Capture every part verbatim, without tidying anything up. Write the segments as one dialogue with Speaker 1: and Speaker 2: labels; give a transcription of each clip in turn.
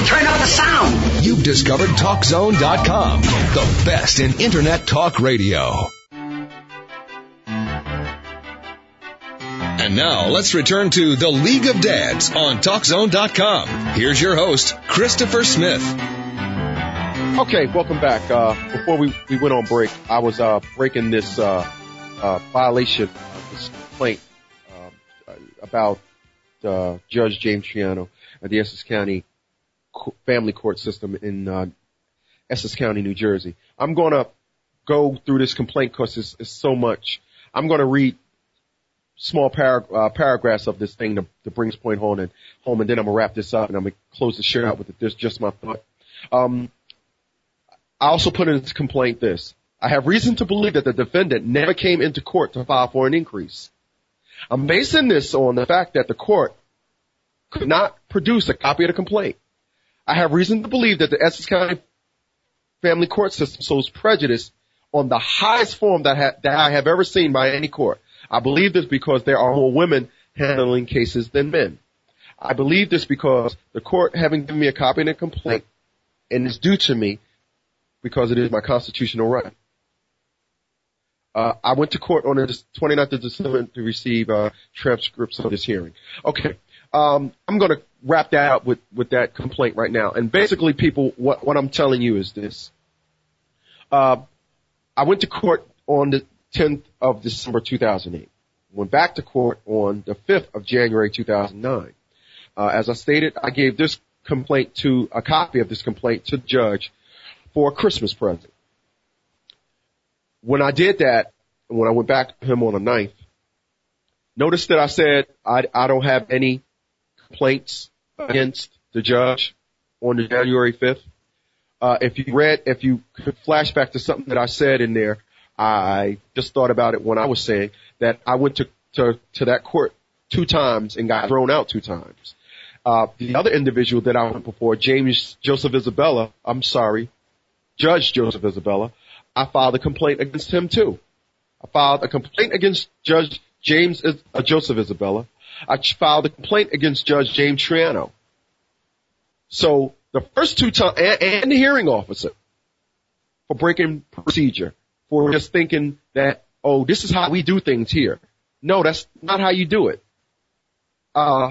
Speaker 1: Turn up the sound.
Speaker 2: You've discovered Talk Zone dot com, the best in Internet talk radio. And now, let's return to The League of Dads on Talk Zone dot com. Here's your host, Christopher Smith.
Speaker 3: Okay, welcome back. Uh, before we, we went on break, I was uh, breaking this uh, uh, violation, uh, this complaint uh, about uh, Judge James Triano of the Essex County Family Court System in uh, Essex County, New Jersey. I'm going to go through this complaint because it's, it's so much. I'm going to read small para- uh, paragraphs of this thing to, to bring this point home, and home, and then I'm going to wrap this up, and I'm going to close the show out with it. This just my thought. Um, I also put in this complaint this. I have reason to believe that the defendant never came into court to file for an increase. I'm basing this on the fact that the court could not produce a copy of the complaint. I have reason to believe that the Essex County Family Court System shows prejudice on the highest form that, ha- that I have ever seen by any court. I believe this because there are more women handling cases than men. I believe this because the court, having given me a copy of the complaint, and it's due to me because it is my constitutional right. Uh, I went to court on the twenty-ninth of December to receive uh, transcripts of this hearing. Okay. Um, I'm going to wrap that up with, with that complaint right now. And basically, people, what, what I'm telling you is this. Uh, I went to court on the tenth of December two thousand eight. Went back to court on the fifth of January two thousand nine. Uh, as I stated, I gave this complaint to, a copy of this complaint to the judge for a Christmas present. When I did that, when I went back to him on the ninth, notice that I said I, I don't have any complaints against the judge on the January fifth. Uh, if you read, if you could flash back to something that I said in there, I just thought about it when I was saying that I went to, to, to that court two times and got thrown out two times. Uh, the other individual that I went before, James Joseph Isabella, I'm sorry, Judge Joseph Isabella, I filed a complaint against him too. I filed a complaint against Judge James uh, Joseph Isabella. I filed a complaint against Judge James Triano. So the first two times, and, and the hearing officer for breaking procedure, for just thinking that, oh, this is how we do things here. No, that's not how you do it. Uh,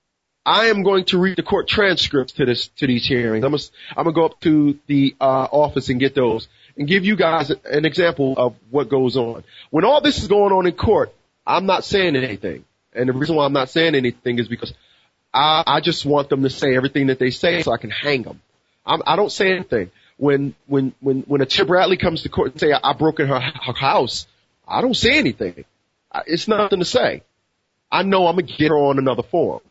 Speaker 3: I am going to read the court transcripts to this, to these hearings. I'm gonna, I'm gonna go up to the, uh, office and get those and give you guys an example of what goes on. When all this is going on in court, I'm not saying anything. And the reason why I'm not saying anything is because I, I just want them to say everything that they say so I can hang them. I'm, I don't say anything. When, when, when, when a Tia Bradley comes to court and say I, I broke in her, her house, I don't say anything. I, it's nothing to say. I know I'm gonna get her on another form.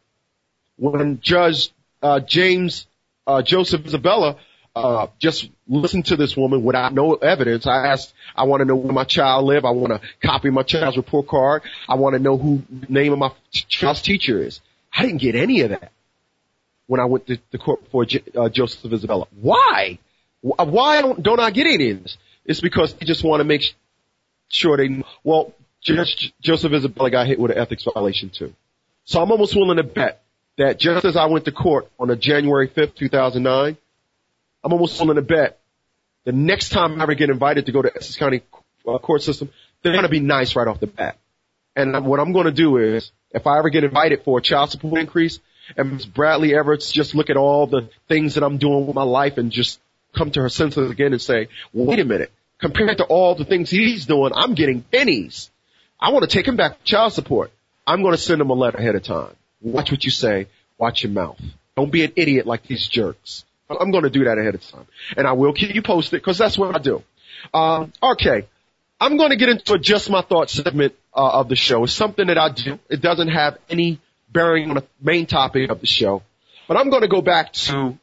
Speaker 3: When Judge, uh, James, uh, Joseph Isabella, uh, just listened to this woman without no evidence, I asked, I want to know where my child live. I want to copy my child's report card. I want to know who the name of my child's teacher is. I didn't get any of that when I went to the court before J- uh, Joseph Isabella. Why? Why don't, don't I get any of this? It's because they just want to make sure they, well, Judge Joseph Isabella got hit with an ethics violation too. So I'm almost willing to bet that just as I went to court on a January fifth, two thousand nine, I'm almost willing to bet the next time I ever get invited to go to Essex County uh, court system, they're going to be nice right off the bat. And what I'm going to do is, if I ever get invited for a child support increase, and Miz Bradley ever just look at all the things that I'm doing with my life and just come to her senses again and say, well, wait a minute, compared to all the things he's doing, I'm getting pennies. I want to take him back to child support. I'm going to send him a letter ahead of time. Watch what you say. Watch your mouth. Don't be an idiot like these jerks. I'm going to do that ahead of time. And I will keep you posted because that's what I do. Um, okay. I'm going to get into a Just My Thoughts segment uh, of the show. It's something that I do. It doesn't have any bearing on the main topic of the show. But I'm going to go back to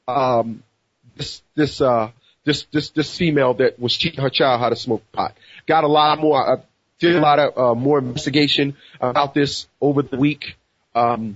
Speaker 3: um, this this uh, this this this female that was teaching her child how to smoke pot. Got a lot more. Uh, did a lot of uh, more investigation about this over the week. Um,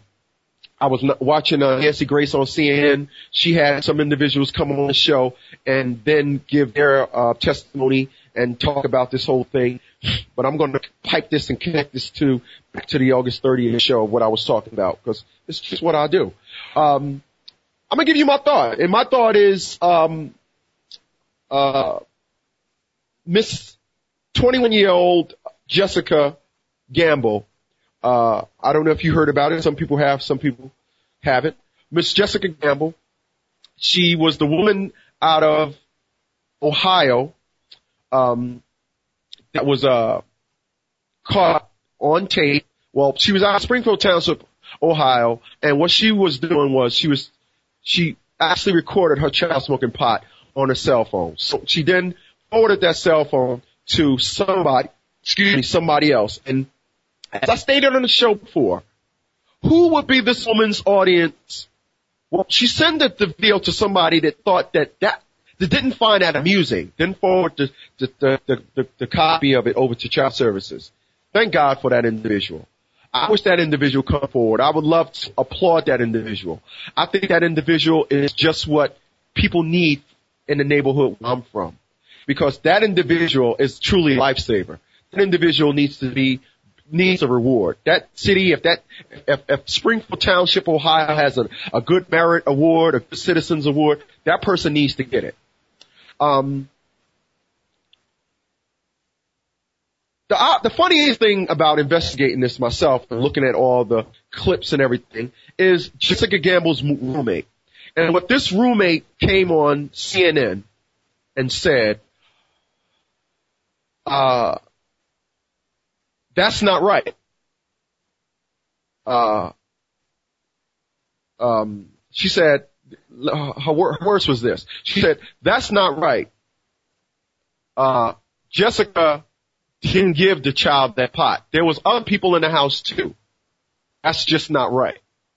Speaker 3: I was watching uh, Nancy Grace on C N N. She had some individuals come on the show and then give their uh, testimony and talk about this whole thing. But I'm going to pipe this and connect this to back to the August thirtieth show of what I was talking about because it's just what I do. Um, I'm gonna give you my thought, and my thought is, um, uh, Miss twenty-one year old Jessica Gamble. Uh, I don't know if you heard about it. Some people have, some people haven't. Miss Jessica Gamble. She was the woman out of Ohio, um, that was, uh, caught on tape. Well, she was out of Springfield Township, Ohio, and what she was doing was she was, she actually recorded her child smoking pot on her cell phone. So she then forwarded that cell phone to somebody, excuse me, somebody else. And as I stated on the show before, who would be this woman's audience? Well, she sent the video to somebody that thought that that, that didn't find that amusing, didn't forward the, the, the, the, the, the copy of it over to Child Services. Thank God for that individual. I wish that individual come forward. I would love to applaud that individual. I think that individual is just what people need in the neighborhood where I'm from. Because that individual is truly a lifesaver. That individual needs to be, needs a reward. That city, if that, if, if Springfield Township, Ohio has a, a good merit award, a good citizens award, that person needs to get it. Um, The, uh, the funniest thing about investigating this myself and looking at all the clips and everything is Jessica Gamble's roommate. And what this roommate came on C N N and said, uh, that's not right. Uh, um, she said, her, her words was this. She said, that's not right. Uh, Jessica didn't give the child that pot. There was other people in the house too. That's just not right.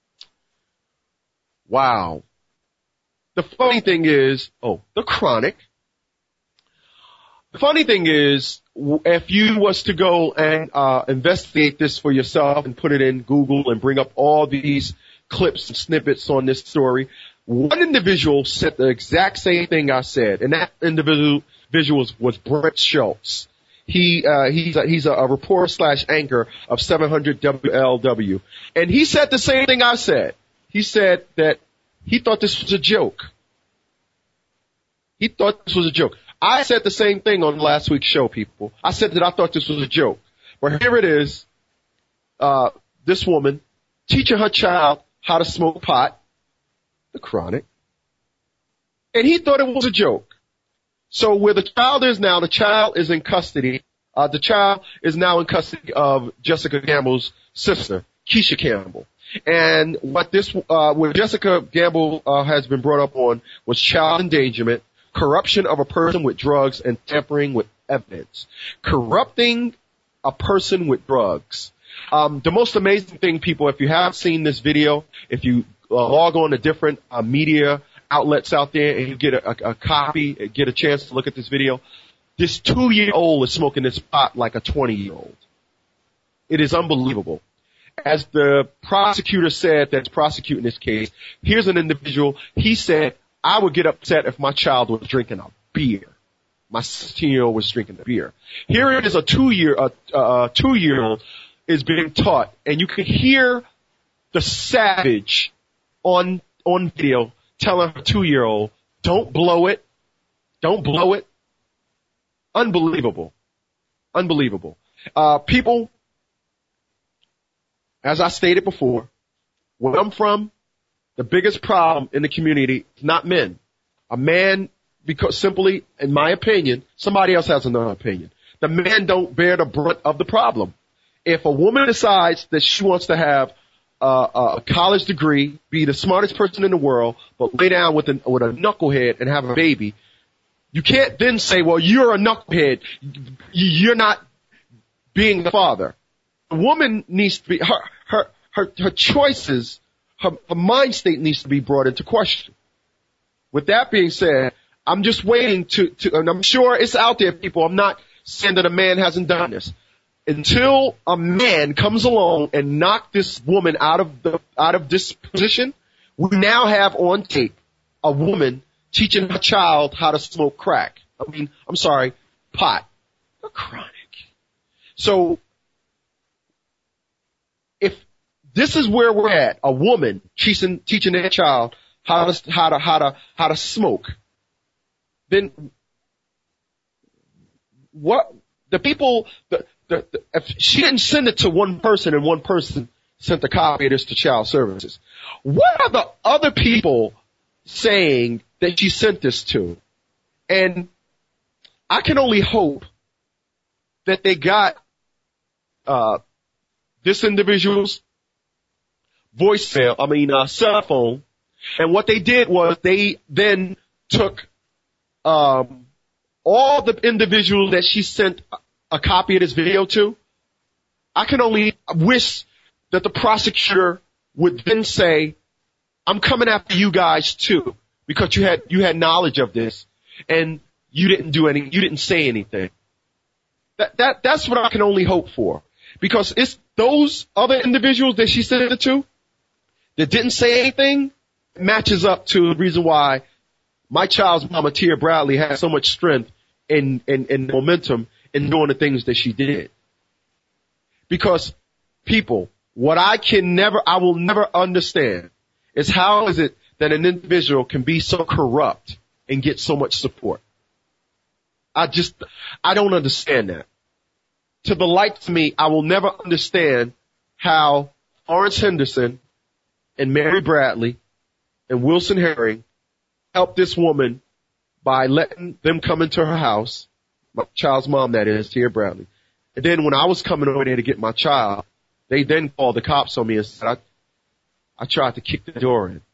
Speaker 3: Wow. The funny thing is, oh, the Chronic. The funny thing is, if you was to go and uh investigate this for yourself and put it in Google and bring up all these clips and snippets on this story, one individual said the exact same thing I said, and that individual was, was Brett Schultz. He, uh, he's a, he's a, a reporter slash anchor of seven hundred W L W. And he said the same thing I said. He said that he thought this was a joke. He thought this was a joke. I said the same thing on last week's show, people. I said that I thought this was a joke. But here it is, uh, this woman teaching her child how to smoke pot, the Chronic. And he thought it was a joke. So where the child is now, the child is in custody. Uh, the child is now in custody of Jessica Gamble's sister, Keisha Campbell. And what this, uh, what Jessica Gamble, uh, has been brought up on was child endangerment, corruption of a person with drugs, and tampering with evidence. Corrupting a person with drugs. Um, the most amazing thing, people, if you have seen this video, if you uh, log on to different uh, media outlets out there and you get a, a, a copy, get a chance to look at this video, this two-year-old is smoking this pot like a twenty-year-old. It is unbelievable. As the prosecutor said that's prosecuting this case, here's an individual, he said, I would get upset if my child was drinking a beer. My sixteen-year-old was drinking a beer. Here it is, a two-year, a, a two-year-old is being taught, and you can hear the savage on, on video telling her two-year-old, don't blow it. Don't blow it. Unbelievable. Unbelievable. Uh, people, as I stated before, where I'm from, the biggest problem in the community is not men. A man, because simply, in my opinion, somebody else has another opinion. The men don't bear the brunt of the problem. If a woman decides that she wants to have Uh, a college degree, be the smartest person in the world, but lay down with a, with a knucklehead and have a baby, you can't then say, well, you're a knucklehead. You're not being the father. The woman needs to be, her, her, her, her choices, her, her mind state needs to be brought into question. With that being said, I'm just waiting to, to, and I'm sure it's out there, people. I'm not saying that a man hasn't done this. Until a man comes along and knock this woman out of the, out of this position, we now have on tape a woman teaching her child how to smoke crack. I mean, I'm sorry, pot. A Chronic. So, if this is where we're at, a woman teaching, teaching their child how to, how to, how to, how to smoke, then what, the people, the, the, the, if she didn't send it to one person and one person sent a copy of this to Child Services, what are the other people saying that she sent this to? And I can only hope that they got, uh, this individual's voicemail, I mean, uh, cell phone. And what they did was they then took, um, all the individuals that she sent a copy of this video to. I can only wish that the prosecutor would then say, I'm coming after you guys too, because you had, you had knowledge of this and you didn't do any, you didn't say anything. That, that, that's what I can only hope for, because it's those other individuals that she sent it to that didn't say anything matches up to the reason why my child's mama, Tia Bradley, had so much strength and, and, and momentum in doing the things that she did. Because people, what I can never, I will never understand is how is it that an individual can be so corrupt and get so much support? I just, I don't understand that. To the light to me, I will never understand how Florence Henderson and Mary Bradley and Wilson Herring helped this woman by letting them come into her house, my child's mom, that is, Tia Bradley. And then when I was coming over there to get my child, they then called the cops on me and said, I, I tried to kick the door in.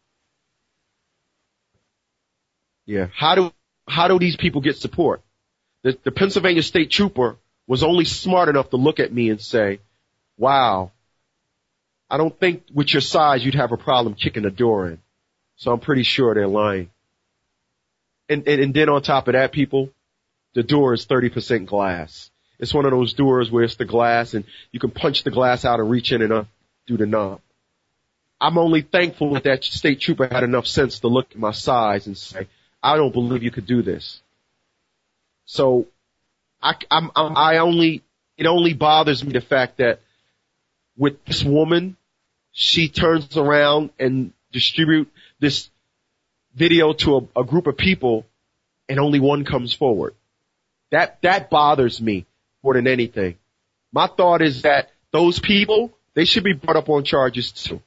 Speaker 3: Yeah. How do, how do these people get support? The, the Pennsylvania State Trooper was only smart enough to look at me and say, wow, I don't think with your size you'd have a problem kicking the door in. So I'm pretty sure they're lying. And, and, and then on top of that, people, the door is thirty percent glass. It's one of those doors where it's the glass and you can punch the glass out and reach in and undo the knob. I'm only thankful that that state trooper had enough sense to look at my size and say, I don't believe you could do this. So I, I'm, I'm, I only, it only bothers me the fact that with this woman, she turns around and distribute this video to a, a group of people and only one comes forward. That, that bothers me more than anything. My thought is that those people, they should be brought up on charges too.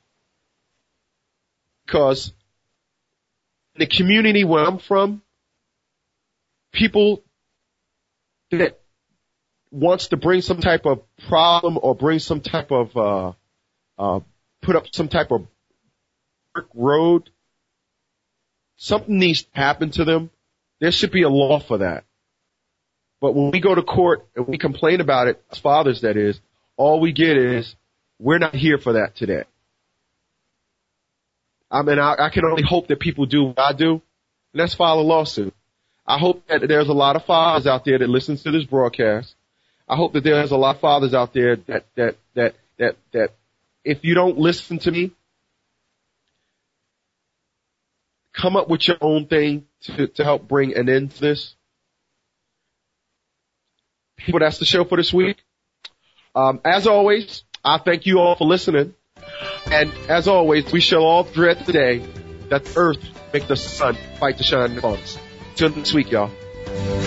Speaker 3: Because in the community where I'm from, people that wants to bring some type of problem or bring some type of, uh, uh, put up some type of brick road, something needs to happen to them. There should be a law for that. But when we go to court and we complain about it, as fathers that is, all we get is, we're not here for that today. I mean, I, I can only hope that people do what I do, and that's file a lawsuit. I hope that there's a lot of fathers out there that listens to this broadcast. I hope that there's a lot of fathers out there that, that, that, that, that if you don't listen to me, come up with your own thing to, to help bring an end to this. People, that's the show for this week. Um, as always, I thank you all for listening. And as always, we shall all dread the day that the earth make the sun fight to shine upon us. Till next week, y'all.